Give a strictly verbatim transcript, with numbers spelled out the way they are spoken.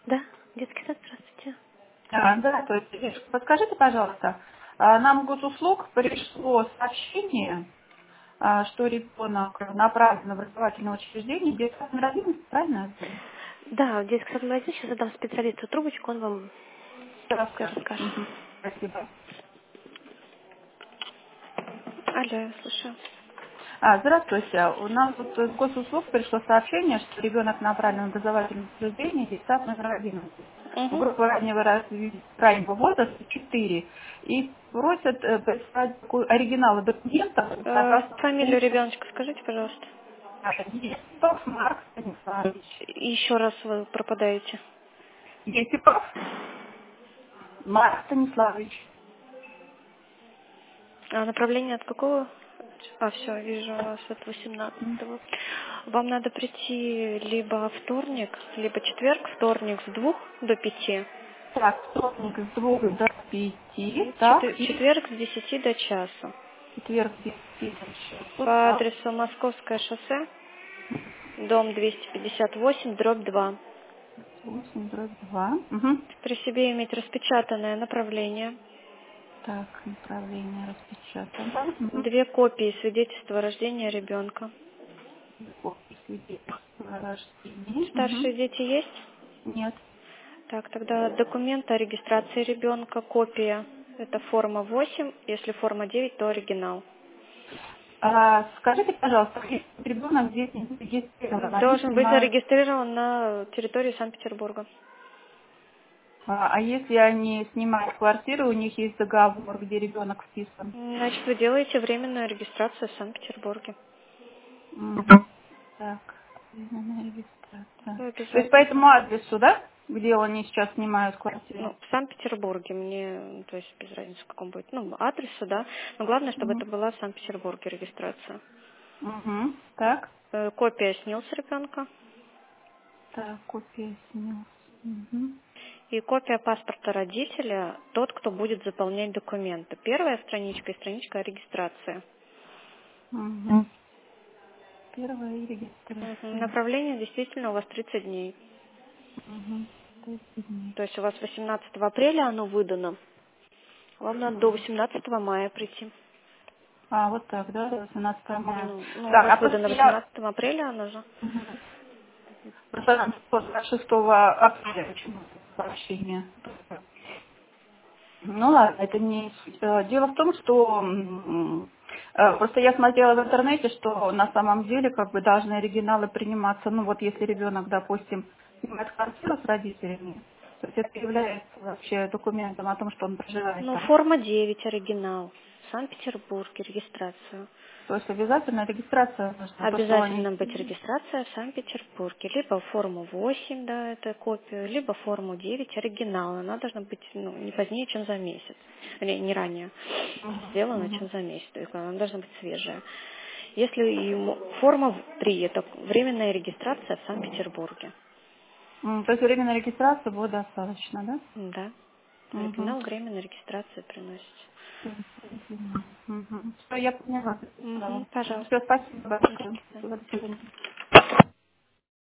Да, детский сад, здравствуйте. А, да, то есть, Иришка, подскажите, пожалуйста, а, нам в госуслуг пришло сообщение, а, что ребенок направлен в образовательное учреждение бесплатной родительности, правильно? Да, в детский сад магазин, сейчас задам специалисту трубочку, он вам все Здравствуйте. расскажет. Мгм. Спасибо. Алло, я слушаю. А, здравствуйте. У нас вот из госуслуг пришло сообщение, что ребенок направлен в образовательное учреждение детсад номер одиннадцать. В Угу. группу раннего, развития, раннего возраста четыре. И просят э, прислать такой оригинал документов Э, согласно фамилию пункту ребеночка скажите, пожалуйста. Есипов Марк Станиславович. И еще раз вы пропадаете. Есипов Марк Станиславович. А направление от какого? А, все, вижу у вас от М. восемнадцатого. Вам надо прийти либо вторник, либо четверг, вторник с двух до пяти. Так, вторник с двух до пяти, И так, четы- и четверг с десяти до часа. четверг с десяти до часу, По так, адресу Московское шоссе, дом двести пятьдесят восемь, дробь два. восемь дробь два. Угу. При себе иметь распечатанное направление, Так, направление распечатано. Угу. две копии свидетельства о рождении ребенка. Копии свидетельства о рождении. Старшие Угу. дети есть? Нет. Так, тогда документ о регистрации ребенка, копия. Это форма восемь, если форма девять, то оригинал. А, скажите, пожалуйста, если ребенок здесь не зарегистрирован, они Должен быть снимают. зарегистрирован на территории Санкт-Петербурга. А а если они снимают квартиру, у них есть договор, где ребенок вписан? Значит, вы делаете временную регистрацию в Санкт-Петербурге. Мгм. Так, временная регистрация. Ну, То есть по обязательно. этому адресу, да? Где они сейчас снимают Ну, квартиру? в Санкт-Петербурге мне, ну, то есть без разницы, в каком будет, ну, адресу, да. Но главное, чтобы это Мгм. была в Санкт-Петербурге регистрация. Мгм. Так, Э, Копия снил с ребенка так, копия снялась. Мгм. и копия паспорта родителя, тот, кто будет заполнять документы. Первая страничка и страничка о регистрации. Мгм. Первая Мгм. регистрация. Направление действительно у вас тридцать дней. Мгм. тридцать дней. То есть у вас восемнадцатого апреля оно выдано. Вам надо до Мгм. восемнадцатого мая прийти. А, вот так, да, до восемнадцатого мая. Ну, ну, у Так, вас а выдано просто я... восемнадцатого апреля оно же. Мгм. Просто нам после шестого апреля почему-то сообщение. Ну ладно, это не суть. Э, Дело в том, что м, э, просто я смотрела в интернете, что на самом деле как бы должны оригиналы приниматься, ну вот если ребенок, допустим, снимает квартиру с родителями, то есть это является вообще документом о том, что он проживает Ну, там. форма девять оригинал. В Санкт-Петербурге регистрацию. То есть обязательно регистрация нужна, то, что они... Обязательно быть регистрация в Санкт-Петербурге. Либо форму восемь, да, это копию, либо форму девять оригинал. Она должна быть, ну, не позднее, чем за месяц. Не, не ранее Мгм, сделана, чем мгм. за месяц. То есть она должна быть свежая. Если ему- форма три, это временная регистрация в Санкт-Петербурге. М, То есть временной регистрации будет достаточно, да? Да. Угу. Оригинал временной регистрации приносите. Угу. Все, я поняла. Угу, Все, пожалуйста. спасибо До большое. свидания. Всего, до свидания.